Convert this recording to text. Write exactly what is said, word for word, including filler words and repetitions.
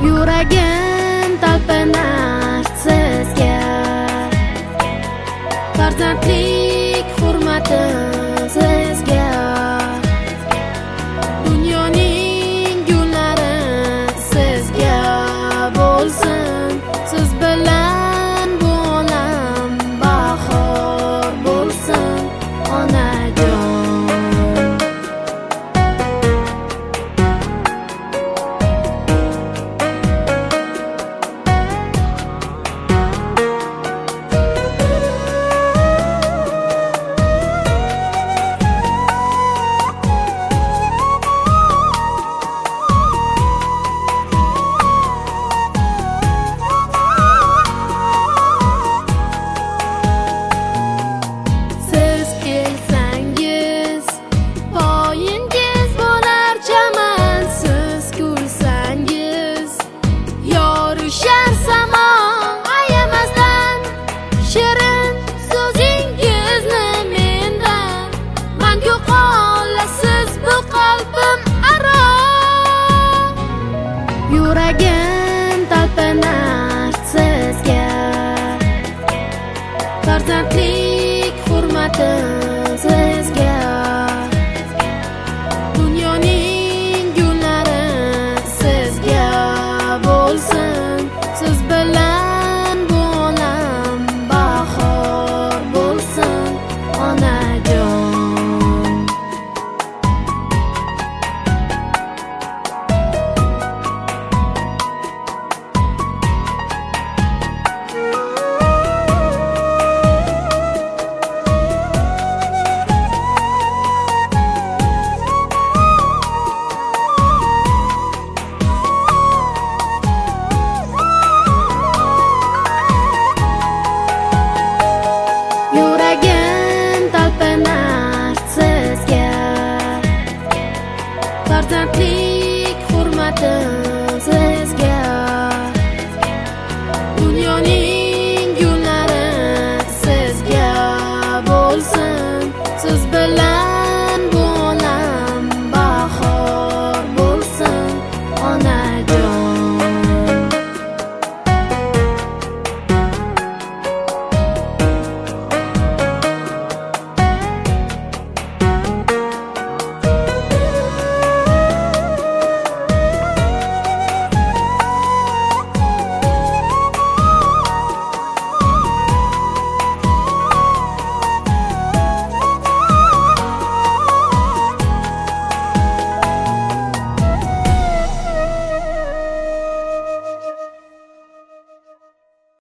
Yuragim talpinar sizga, farzandlik hurmatim sizga. Dunyoning gullari sizga bo'lsin, siz bilan bu olam bahor bo'lsin, onajon. Yuragim talpinar sizga, farzandlik hurmatim sizga. Dunyoning gullari sizga bo'lsin, siz bilan bu olam bahor bo'lsin, onajon. Yuragim talpinar sizga, farzandlik hurmatim sizga. Dunyoning